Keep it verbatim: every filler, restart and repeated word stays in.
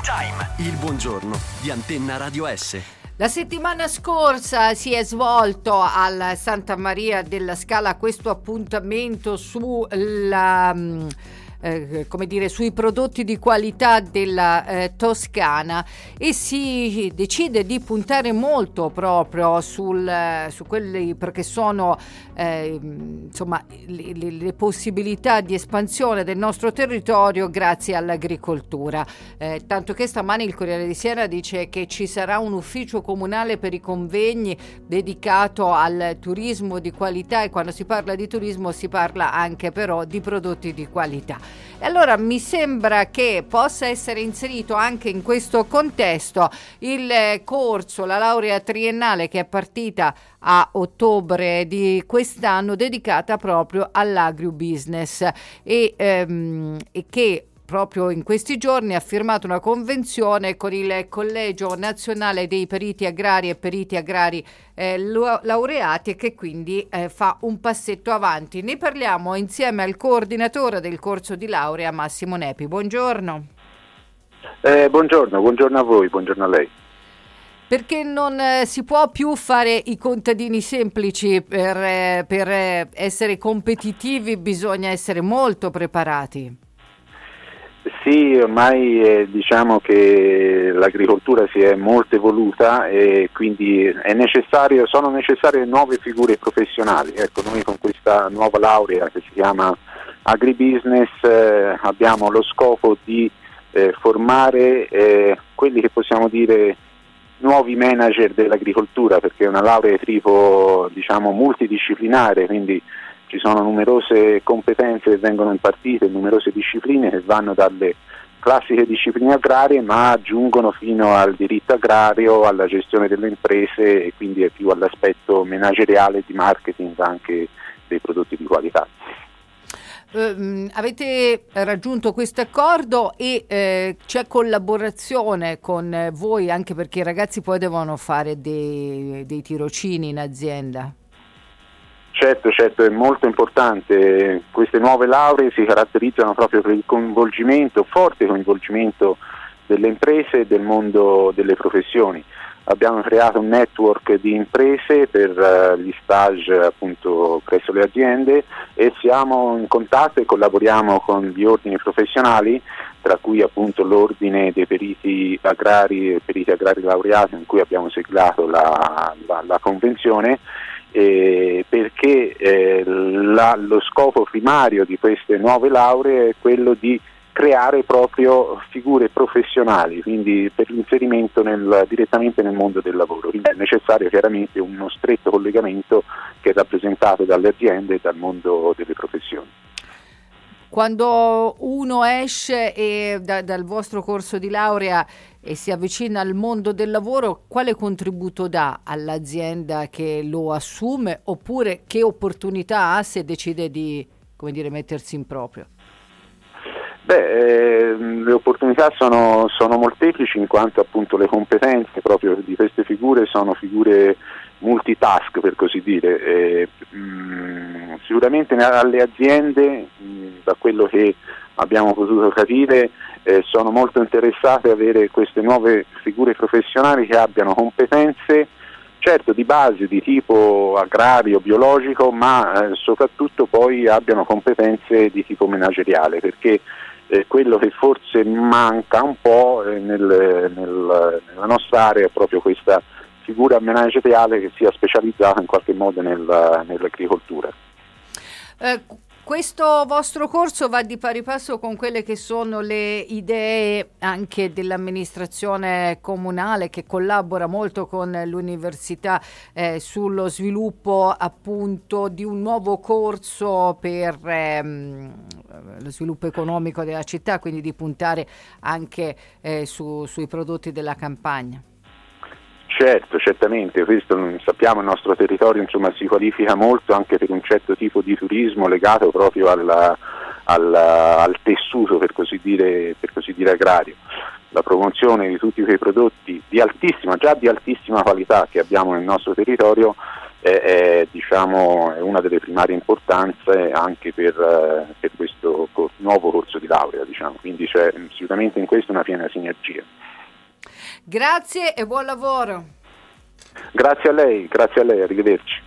Time, il buongiorno di Antenna Radio S. La settimana scorsa si è svolto al Santa Maria della Scala questo appuntamento sulla, eh, come dire, sui prodotti di qualità della eh, Toscana, e si decide di puntare molto proprio sul, su quelli perché sono eh, insomma le, le, le possibilità di espansione del nostro territorio grazie all'agricoltura. Eh, tanto che stamani il Corriere di Siena dice che ci sarà un ufficio comunale per i convegni dedicato al turismo di qualità, e quando si parla di turismo si parla anche però di prodotti di qualità. E allora mi sembra che possa essere inserito anche in questo contesto il corso, la laurea triennale che è partita a ottobre di quest'anno, dedicata proprio all'agribusiness e, ehm, e che proprio in questi giorni ha firmato una convenzione con il Collegio Nazionale dei Periti Agrari e Periti Agrari eh, laureati, e che quindi eh, fa un passetto avanti. Ne parliamo insieme al coordinatore del corso di laurea, Massimo Nepi. Buongiorno. Eh, buongiorno, buongiorno a voi, buongiorno a lei. Perché non eh, si può più fare i contadini semplici, per, eh, per eh, essere competitivi bisogna essere molto preparati. Sì, ormai eh, diciamo che l'agricoltura si è molto evoluta e quindi è necessario, sono necessarie nuove figure professionali. Ecco, noi con questa nuova laurea che si chiama Agribusiness eh, abbiamo lo scopo di eh, formare eh, quelli che possiamo dire nuovi manager dell'agricoltura, perché è una laurea di tipo diciamo multidisciplinare, quindi ci sono numerose competenze che vengono impartite, numerose discipline che vanno dalle classiche discipline agrarie ma giungono fino al diritto agrario, alla gestione delle imprese, e quindi è più all'aspetto manageriale e di marketing anche dei prodotti di qualità. Uh, avete raggiunto questo accordo e eh, c'è collaborazione con voi, anche perché i ragazzi poi devono fare dei, dei tirocini in azienda? Certo, certo, è molto importante. Queste nuove lauree si caratterizzano proprio per il coinvolgimento, forte coinvolgimento delle imprese e del mondo delle professioni. Abbiamo creato un network di imprese per uh, gli stage appunto presso le aziende, e siamo in contatto e collaboriamo con gli ordini professionali, tra cui appunto l'ordine dei periti agrari e periti agrari laureati, in cui abbiamo siglato la, la, la convenzione. Eh, perché eh, la, lo scopo primario di queste nuove lauree è quello di creare proprio figure professionali, quindi per l'inserimento nel, direttamente nel mondo del lavoro. Quindi è necessario chiaramente uno stretto collegamento che è rappresentato dalle aziende e dal mondo delle professioni. Quando uno esce e da, dal vostro corso di laurea e si avvicina al mondo del lavoro, quale contributo dà all'azienda che lo assume, oppure che opportunità ha se decide di, come dire, mettersi in proprio? Beh, eh, le opportunità sono, sono molteplici, in quanto appunto le competenze proprio di queste figure sono figure multitask, per così dire. Eh, mh, sicuramente alle aziende, mh, da quello che abbiamo potuto capire, eh, sono molto interessate ad avere queste nuove figure professionali che abbiano competenze, certo di base di tipo agrario, biologico, ma eh, soprattutto poi abbiano competenze di tipo manageriale, perché eh, quello che forse manca un po' eh, nel, nel, nella nostra area è proprio questa figura manageriale che sia specializzata in qualche modo nel, nell'agricoltura. Eh, questo vostro corso va di pari passo con quelle che sono le idee anche dell'amministrazione comunale, che collabora molto con l'università eh, sullo sviluppo appunto di un nuovo corso per ehm, lo sviluppo economico della città, quindi di puntare anche eh, su, sui prodotti della campagna. Certo, certamente, questo sappiamo, il nostro territorio insomma si qualifica molto anche per un certo tipo di turismo legato proprio alla, alla, al tessuto per così dire, per così dire agrario. La promozione di tutti quei prodotti di altissima, già di altissima qualità che abbiamo nel nostro territorio è, è, diciamo, è una delle primarie importanze anche per, eh, per questo cor- nuovo corso di laurea, diciamo. Quindi c'è sicuramente in questo una piena sinergia. Grazie e buon lavoro. Grazie a lei, grazie a lei, arrivederci.